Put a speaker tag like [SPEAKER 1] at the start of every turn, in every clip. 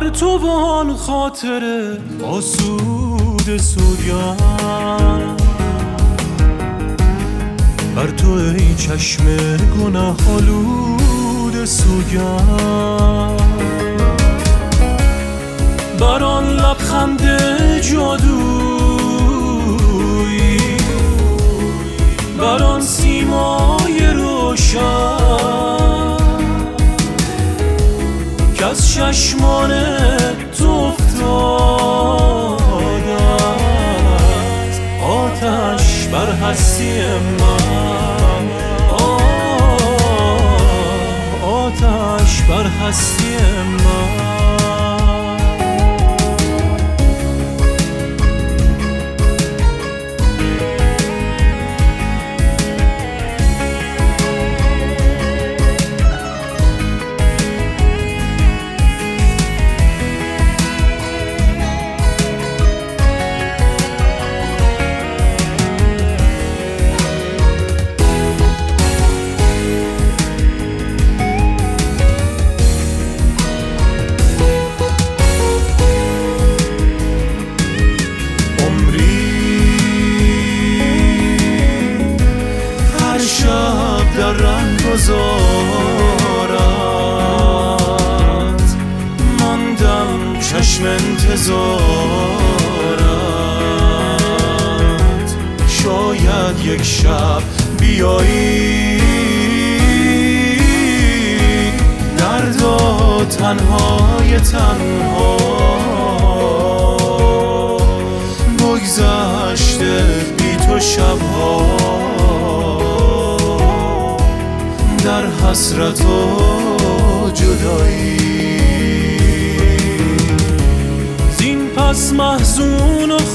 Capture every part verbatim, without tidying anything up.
[SPEAKER 1] بر تو بان خاطر آسود سوگند، بر تو ای چشم گناه آلود سوگند، بر آن لبخند جادویی، بر آن سیمای روشن که از چشمان تو افتاده است آتش بر هستی من، آتش بر هستی من. در رنگ گذارت ماندم چشم انتظارت، شاید یک شب بیایی دردا تنهای تنها بگذشته بی تو شبها در حسرت و جدایی. زین پس محزون و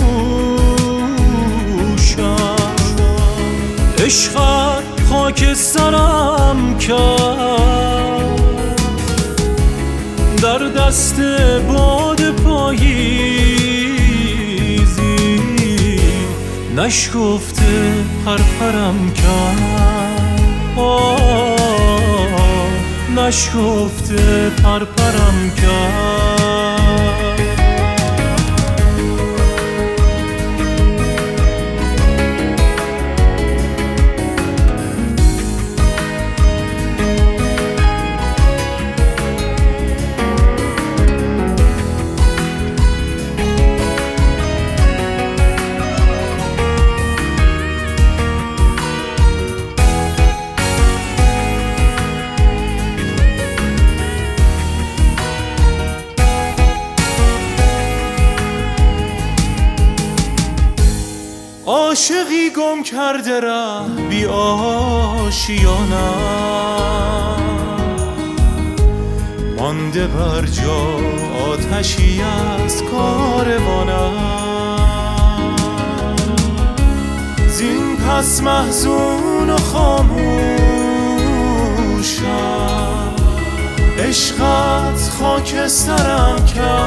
[SPEAKER 1] خاموشم، عشقت خاک سرم کرد، در دست باد پاییزی نشکفته پرپرم کرد، نشکفته پرپرم کرد. عاشقی گم کرده ره بی آشیانه، مانده بر جا آتشی از کاروانه. زین پس محزون و خاموشم، عشقت خاکسترم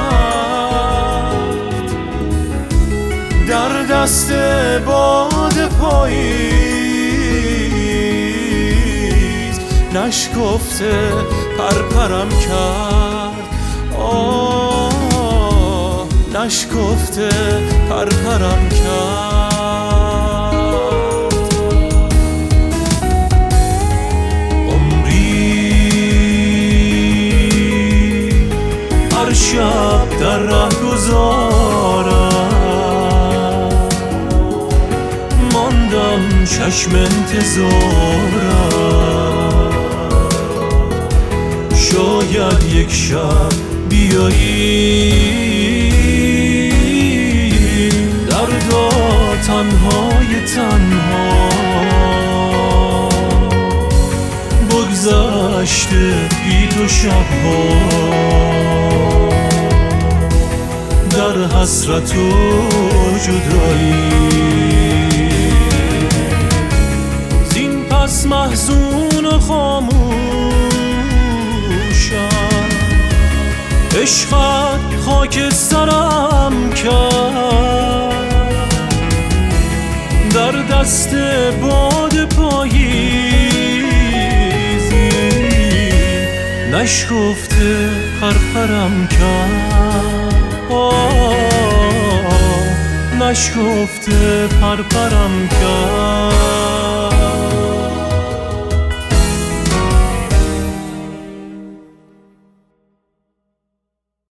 [SPEAKER 1] کرد، در دست باد پاییز نشکفته پرپرم کرد، آه نشکفته پرپرم کرد. عمری هر شب در ره گذارم، چشم انتظارم، شاید یک شب بیایی دردا تنهای تنها بگذشته بی تو شبها در حسرت و جدایی. پس محزون و خاموشم، عشقت خاک سرم کرد، در دست باد پاییزی نشکفته پرپرم کرد، آه نشکفته پرپرم کرد.